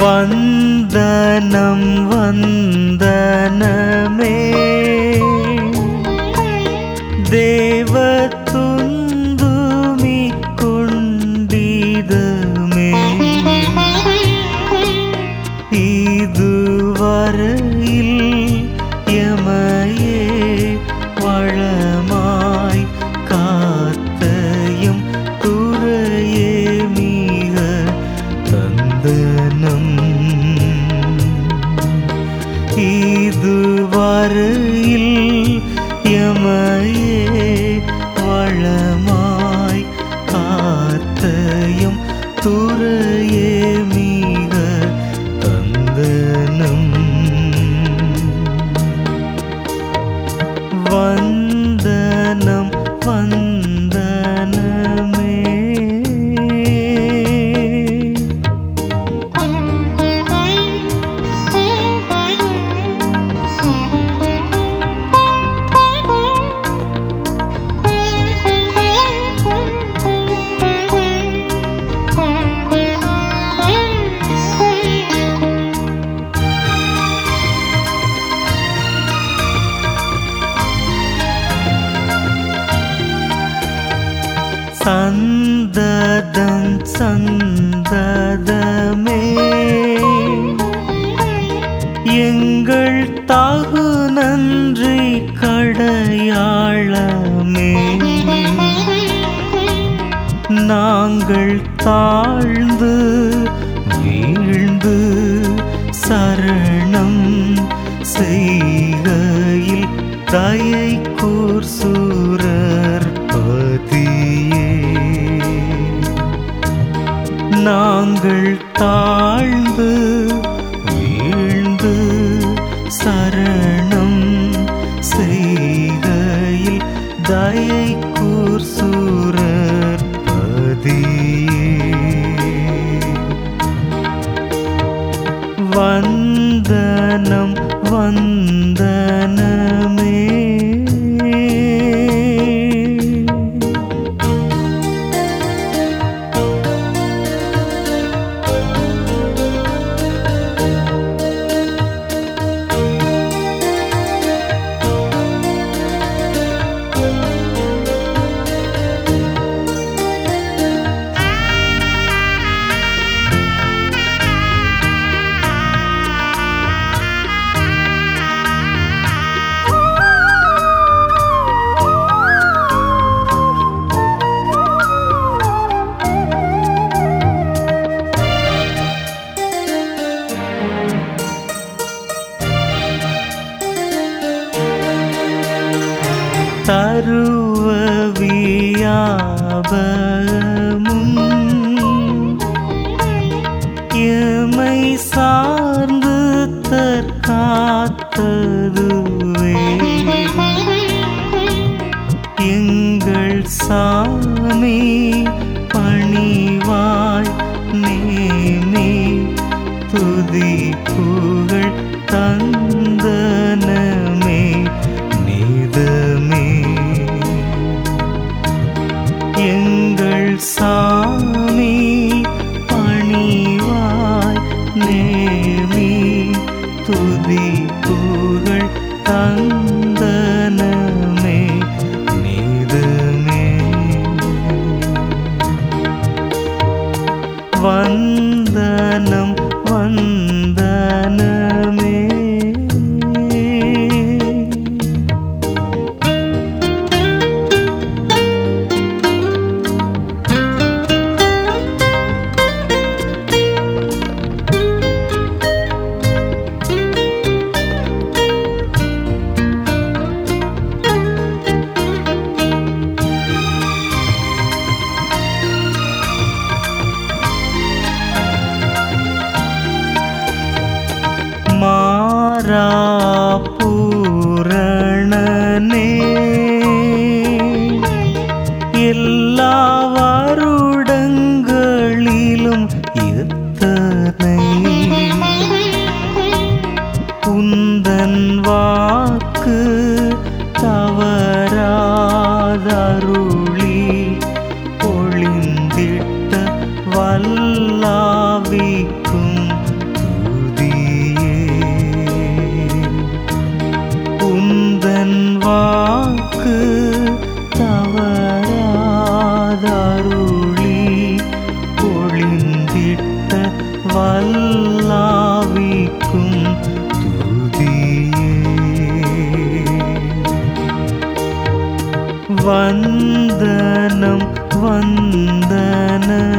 வந்தனம் வந்தனமே தேவ துந்துமி கொண்டிதமே இதுவரையில் எமையே வளமாய் காத்தையும் துறையே மிக தந்தனம் இதுவரையில் எமையே வளமாய் காத்தையும் துறையே மிக தந்தனம் வந்தனம் வந்தனமே சந்ததம் சந்ததமே எங்கள் தாகு நன்றி கடையாளமே நாங்கள் தாழ்ந்து வீழ்ந்து சரணம் செய்கையில் தயை கூர் சூரர் பதியே நாங்கள் தாழ்ந்து வீழ்ந்து சரணம் செய்கையில் தயை கூர் சூரர் பதியே வந்தனம் வந்தனமே தருவவியாபமும் எமை சார்ந்து தற்காத்ததுவே எங்கள் சாமி பணிவாய் நேமி துதி புகழ் தந்தனமே நீதமே எங்கள் சாமி பணிவாய் நேமி துதி புகழ் தந்தனமே நீதமே வந்தனம் வந்தனமே பூரணனே எல்லா வருடங்களிலும் எத்தனை உந்தன் வாக்கு தவறாதருளி பொழிந்திட்ட வல்லாவிக்கும் உந்தன் வாக்கு தவறாதருளி பொழிந்திட்ட வல்லாவிக்கும் துதியே. வந்தனம் வந்தன